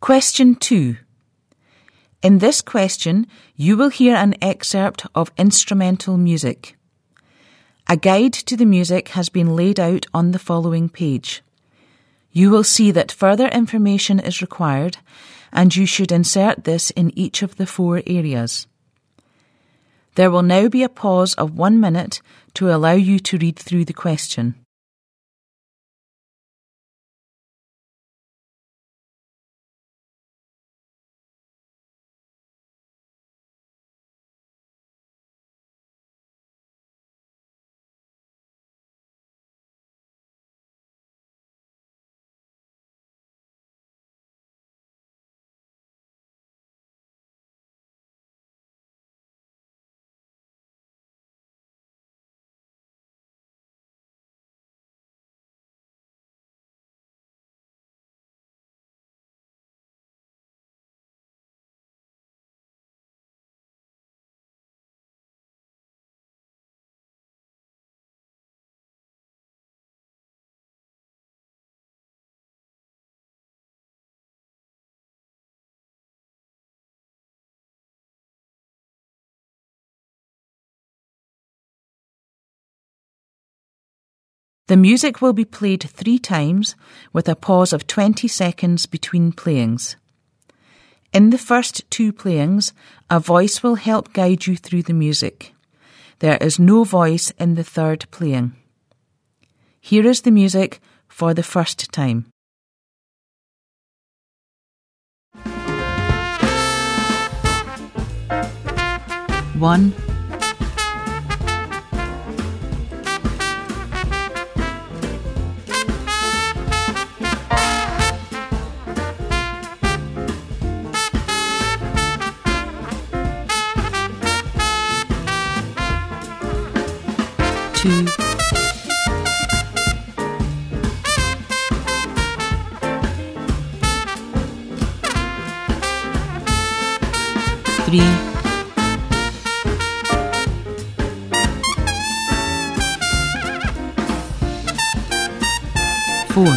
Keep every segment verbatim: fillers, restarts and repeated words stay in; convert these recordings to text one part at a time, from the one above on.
Question two. In this question, you will hear an excerpt of instrumental music. A guide to the music has been laid out on the following page. You will see that further information is required, and you should insert this in each of the four areas. There will now be a pause of one minute to allow you to read through the question. The music will be played three times with a pause of twenty seconds between playings. In the first two playings, a voice will help guide you through the music. There is no voice in the third playing. Here is the music for the first time. One. Two. Three. Four.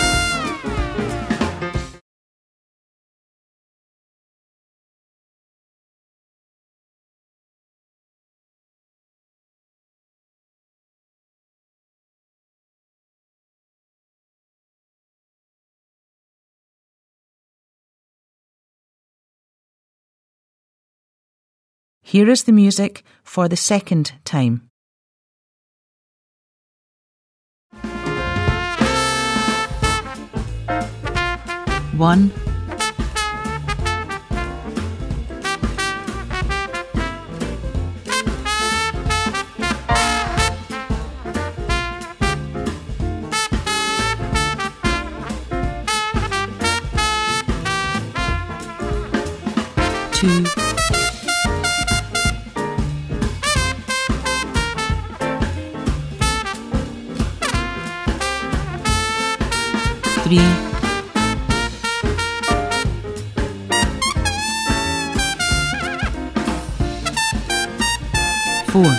Here is the music for the second time. One. Two. Three. Four.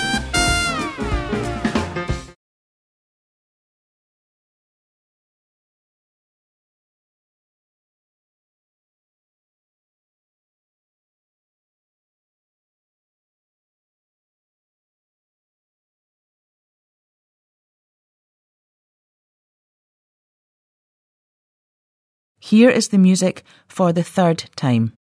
Here is the music for the third time.